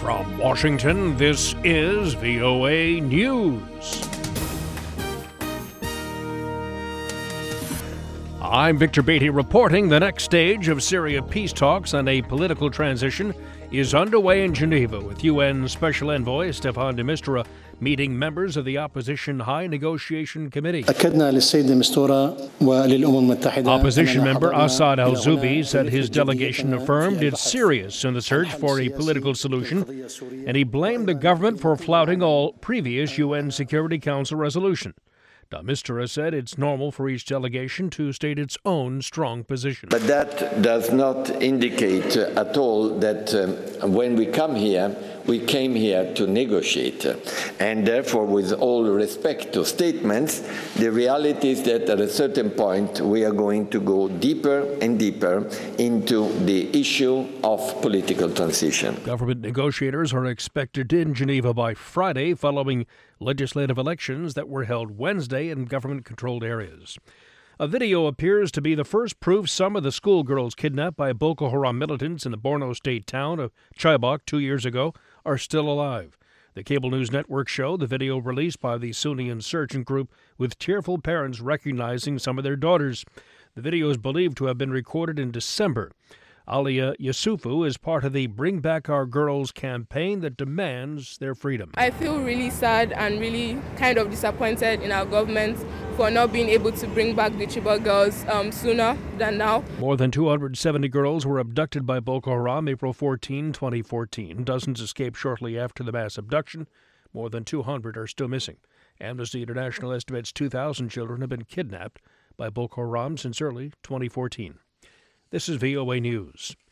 From Washington, this is VOA News. I'm Victor Beatty reporting the next stage of Syria peace talks on a political transition is underway in Geneva, with UN Special Envoy Staffan de Mistura meeting members of the Opposition High Negotiation Committee. Opposition member Assad al-Zubi said his delegation affirmed it's serious in the search for a political solution, and he blamed the government for flouting all previous UN Security Council resolutions. De Mistura said it's normal for each delegation to state its own strong position. But that does not indicate at all that when we come here, we came here to negotiate. And therefore, with all respect to statements, the reality is that at a certain point, we are going to go deeper and deeper into the issue of political transition. Government negotiators are expected in Geneva by Friday, following legislative elections that were held Wednesday in government-controlled areas. A video appears to be the first proof some of the schoolgirls kidnapped by Boko Haram militants in the Borno state town of Chibok 2 years ago are still alive. The cable news network showed the video released by the Sunni insurgent group with tearful parents recognizing some of their daughters. The video is believed to have been recorded in December. Alia Yusufu is part of the Bring Back Our Girls campaign that demands their freedom. I feel really sad and really kind of disappointed in our government for not being able to bring back the Chibok girls sooner than now. More than 270 girls were abducted by Boko Haram April 14, 2014. Dozens escaped shortly after the mass abduction. More than 200 are still missing. Amnesty International estimates 2,000 children have been kidnapped by Boko Haram since early 2014. This is VOA News.